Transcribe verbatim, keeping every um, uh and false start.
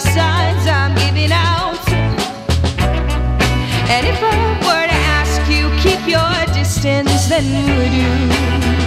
signs I'm giving out. And if I were to ask you, keep your distance, then would you?